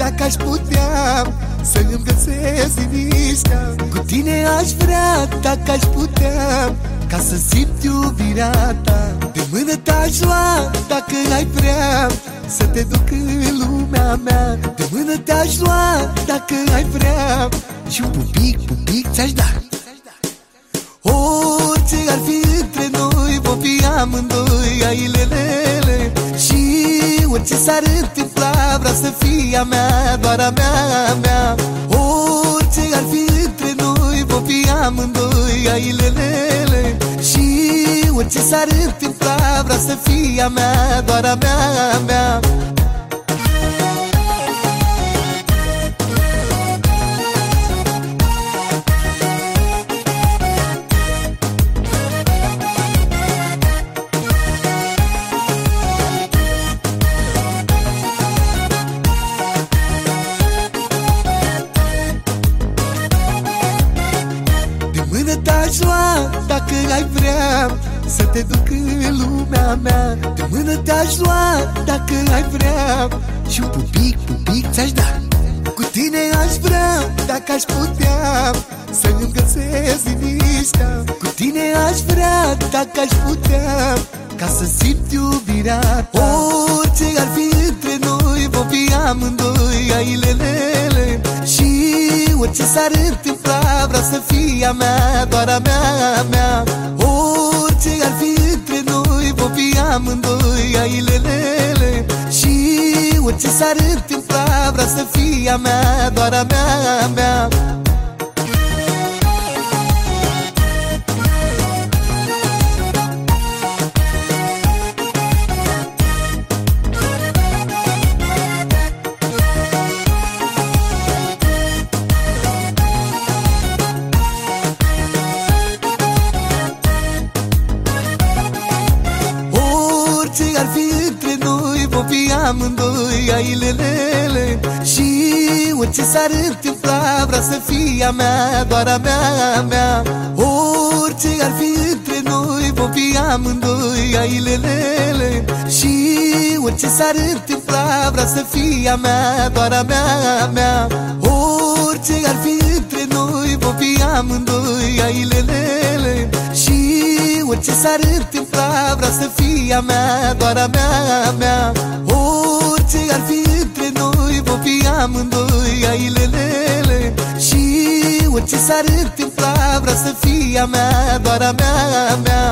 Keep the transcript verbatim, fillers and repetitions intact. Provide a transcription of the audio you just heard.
dacă aș putea să-mi găsesc liniștea. Cu tine aș vrea, dacă aș putea, ca să simt iubirea ta. De mână te-aș lua, dacă ai vrea, să te duc în lumea mea. De mână te-aș lua, dacă ai vrea, și un pupic, pupic ți-aș da. Orice ar fi între noi, vom fi amândoi ailelele. Și orice s-ar întâmpla, vreau să fie a mea, doar a mea, a mea. Orice ar fi între noi, vom fi amândoi ailelele. Și orice s-ar întâmpla, vreau să fie a mea, doar a mea, a mea. Te-aș lua, dacă ai vrea, să te duc în lumea mea. De mână te-aș lua, dacă ai vrea, și un pupic, pupic ți-aș da. Cu tine aș vrea, dacă aș putea, să-mi găsesc liniștea. Cu tine aș vrea, dacă aș putea, ca să simt iubirea ta. Orice ar fi între noi, vom fi amândoi ailelele. Și orice s-ar întâmpla, vreau să fie a mea, doar a mea, a mea. Orice ar fi între noi, vom fi amândoi ailelele. Și orice s-ar întâmpla, vreau să fie a mea, doar a mea, a mea. Orice ar fi între noi, vom fi amândoi ailelele. Și orice s-ar întâmpla, vreau să fie a mea, doar a mea, a mea. Orice ar fi între noi, vom fi amândoi ailelele. Și orice s-ar întâmpla, vreau să fie a mea, doar a mea, a mea. Orice ar fi între noi, vom fi amândoi ailelele. Și orice s-ar întâmpla, vreau să fie a mea, doar a mea, a mea. Orice ar fi între noi, vom fi amândoi ailelele. Și orice s-ar întâmpla, vreau să fie a mea, doar a mea, a mea.